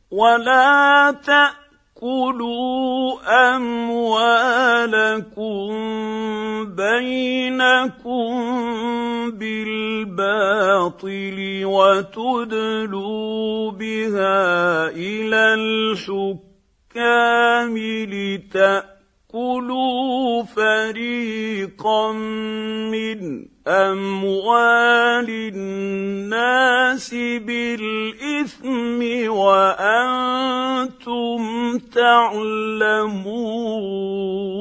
ولا تأكلوا أموالكم بينكم بالباطل وتدلوا بها إلى الحكام لتأكلوا فريقا من أموال الناس بالإثم وأنتم تعلمون.